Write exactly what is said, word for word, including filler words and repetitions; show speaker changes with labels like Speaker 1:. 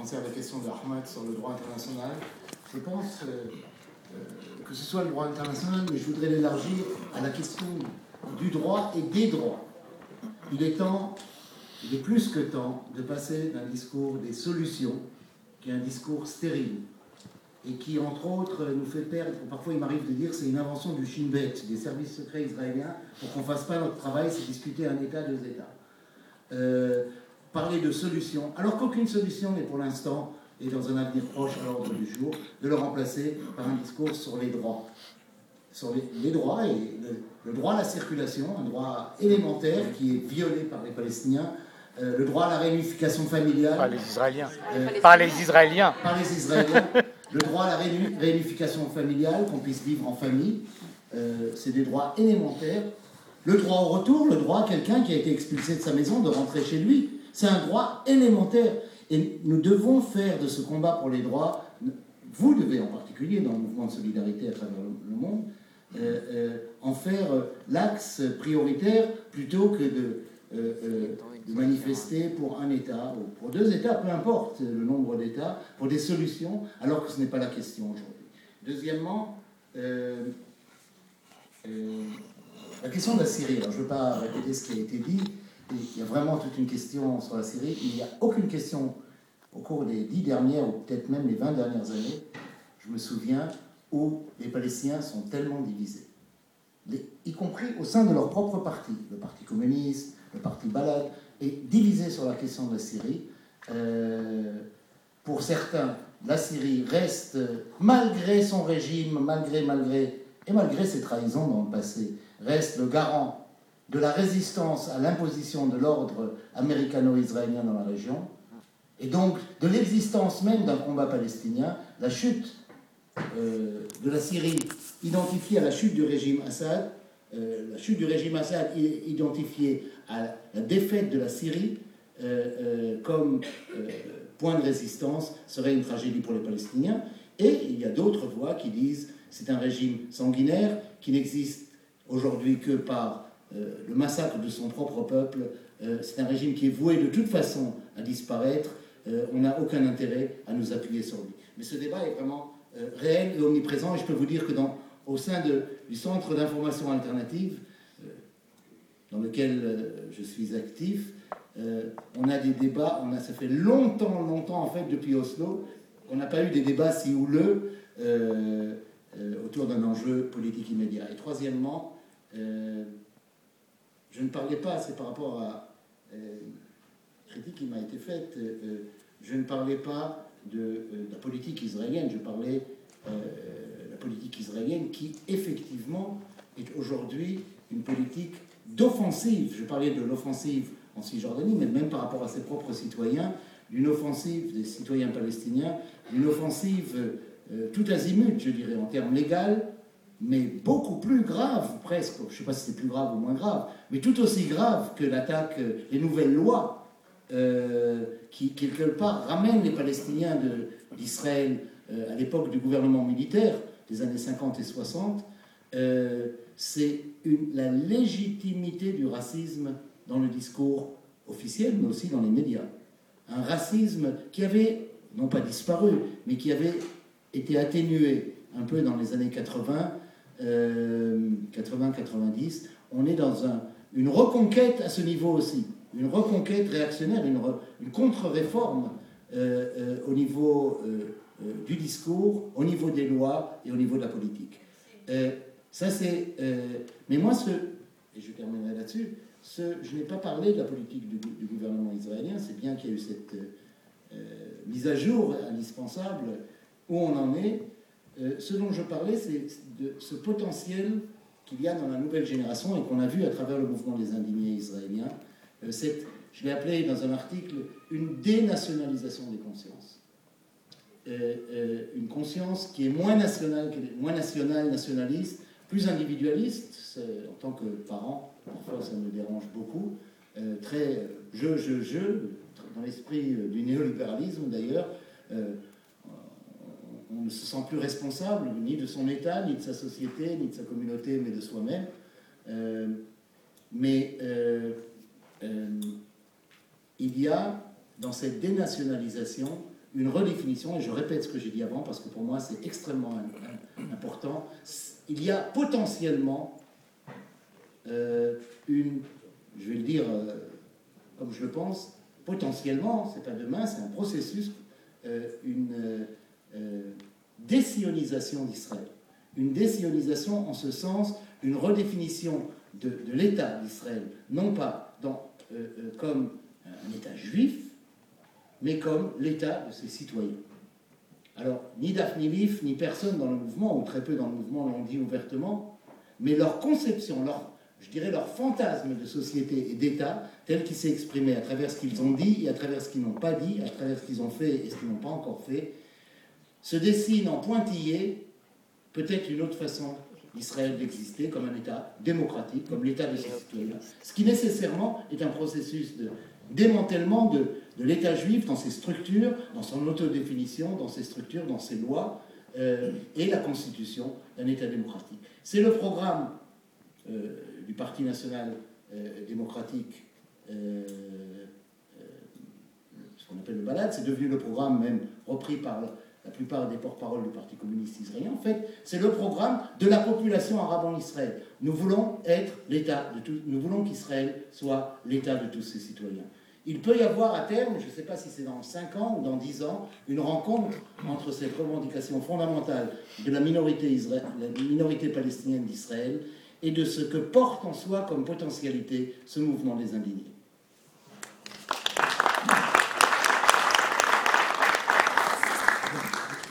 Speaker 1: commencer à la question de Ahmad sur le droit international. Je pense euh, euh, que ce soit le droit international, mais je voudrais l'élargir à la question du droit et des droits. Il est temps, il est plus que temps, de passer d'un discours des solutions, qui est un discours stérile, et qui, entre autres, nous fait perdre, parfois il m'arrive de dire, c'est une invention du Shin Bet, des services secrets israéliens, pour qu'on ne fasse pas notre travail, c'est discuter un État, deux États. Euh, parler de solutions, alors qu'aucune solution n'est pour l'instant, et dans un avenir proche à l'ordre du jour, de le remplacer par un discours sur les droits. Sur les, les droits, et le, le droit à la circulation, un droit élémentaire qui est violé par les Palestiniens, euh, le droit à la réunification familiale.
Speaker 2: Par les Israéliens.
Speaker 1: Euh,
Speaker 2: par les Israéliens.
Speaker 1: Par les Israéliens. Le droit à la réuni, réunification familiale, qu'on puisse vivre en famille, euh, c'est des droits élémentaires. Le droit au retour, le droit à quelqu'un qui a été expulsé de sa maison de rentrer chez lui, c'est un droit élémentaire. Et nous devons faire de ce combat pour les droits, vous devez en particulier, dans le mouvement de solidarité à travers le monde, euh, euh, en faire euh, l'axe prioritaire plutôt que de, euh, euh, de manifester pour un État, ou pour deux États, peu importe le nombre d'États, pour des solutions, alors que ce n'est pas la question aujourd'hui. Deuxièmement, euh, euh, la question de la Syrie. Alors, je ne veux pas répéter ce qui a été dit. Il y a vraiment toute une question sur la Syrie. Il n'y a aucune question au cours des dix dernières, ou peut-être même les vingt dernières années, je me souviens, où les Palestiniens sont tellement divisés. Les, y compris au sein de leur propre parti. Le Parti communiste, le Parti Balad, est divisé sur la question de la Syrie. Euh, pour certains, la Syrie reste, malgré son régime, malgré, malgré, et malgré ses trahisons dans le passé, reste le garant de la résistance à l'imposition de l'ordre américano-israélien dans la région, et donc de l'existence même d'un combat palestinien. La chute euh, de la Syrie identifiée à la chute du régime Assad, euh, la chute du régime Assad identifiée à la défaite de la Syrie euh, euh, comme euh, point de résistance serait une tragédie pour les Palestiniens. Et il y a d'autres voix qui disent c'est un régime sanguinaire qui n'existe aujourd'hui que par euh, le massacre de son propre peuple. Euh, c'est un régime qui est voué de toute façon à disparaître. Euh, on n'a aucun intérêt à nous appuyer sur lui. Mais ce débat est vraiment euh, réel et omniprésent, et je peux vous dire que dans, au sein de, du Centre d'information alternative, euh, dans lequel euh, je suis actif, euh, on a des débats, on a, ça fait longtemps, longtemps en fait, depuis Oslo, on n'a pas eu des débats si houleux euh, euh, autour d'un enjeu politique immédiat. Et troisièmement, euh, je ne parlais pas, c'est par rapport à euh, la critique qui m'a été faite, euh, je ne parlais pas de, euh, de la politique israélienne, je parlais euh, de la politique israélienne qui, effectivement, est aujourd'hui une politique d'offensive. Je parlais de l'offensive en Cisjordanie, mais même par rapport à ses propres citoyens, d'une offensive des citoyens palestiniens, d'une offensive euh, tout azimut, je dirais, en termes légaux, mais beaucoup plus grave, presque, je ne sais pas si c'est plus grave ou moins grave, mais tout aussi grave que l'attaque, euh, les nouvelles lois euh, qui, quelque part, ramènent les Palestiniens de, d'Israël euh, à l'époque du gouvernement militaire des années cinquante et soixante, euh, c'est une, la légitimité du racisme dans le discours officiel, mais aussi dans les médias. Un racisme qui avait, non pas disparu, mais qui avait été atténué un peu dans les années quatre-vingts, euh, quatre-vingts quatre-vingt-dix. On est dans un, une reconquête à ce niveau aussi, une reconquête réactionnaire, une, re, une contre-réforme euh, euh, au niveau euh, euh, du discours, au niveau des lois et au niveau de la politique. Euh, ça c'est... Euh, mais moi, ce, et je terminerai là-dessus, ce, je n'ai pas parlé de la politique du, du gouvernement israélien, c'est bien qu'il y a eu cette euh, mise à jour indispensable, où on en est. Euh, ce dont je parlais, c'est de ce potentiel qu'il y a dans la nouvelle génération et qu'on a vu à travers le mouvement des indignés israéliens. Euh, cette, je l'ai appelé dans un article une dénationalisation des consciences. Euh, euh, une conscience qui est moins nationale, moins nationale, nationaliste, plus individualiste. En tant que parent, parfois ça me dérange beaucoup. Euh, très je, je, je, dans l'esprit du néolibéralisme d'ailleurs. Euh, On ne se sent plus responsable ni de son État, ni de sa société, ni de sa communauté, mais de soi-même. Euh, mais euh, euh, il y a dans cette dénationalisation une redéfinition, et je répète ce que j'ai dit avant parce que pour moi c'est extrêmement important. Il y a potentiellement euh, une, je vais le dire euh, comme je le pense, potentiellement, c'est pas demain, c'est un processus, euh, une euh, désionisation d'Israël. Une désionisation en ce sens, une redéfinition de, de l'État d'Israël, non pas dans, euh, euh, comme un État juif, mais comme l'État de ses citoyens. Alors, ni Daphne Leaf, ni personne dans le mouvement, ou très peu dans le mouvement l'ont dit ouvertement, mais leur conception, leur, je dirais leur fantasme de société et d'État, tel qu'il s'est exprimé à travers ce qu'ils ont dit, et à travers ce qu'ils n'ont pas dit, à travers ce qu'ils ont fait et ce qu'ils n'ont pas encore fait, se dessine en pointillé peut-être une autre façon d'Israël d'exister comme un État démocratique, comme l'État de ses citoyens, ce qui nécessairement est un processus de démantèlement de, de l'État juif dans ses structures, dans son autodéfinition, dans ses structures, dans ses lois, euh, et la constitution d'un État démocratique. C'est le programme euh, du Parti national euh, démocratique, euh, euh, ce qu'on appelle le Balad, c'est devenu le programme même repris par la plupart des porte-paroles du Parti communiste israélien. En fait, c'est le programme de la population arabe en Israël. Nous voulons être l'État de tout, nous voulons qu'Israël soit l'État de tous ses citoyens. Il peut y avoir à terme, je ne sais pas si c'est dans cinq ans ou dans dix ans, une rencontre entre cette revendication fondamentale de la minorité, israël, la minorité palestinienne d'Israël et de ce que porte en soi comme potentialité ce mouvement des indignés.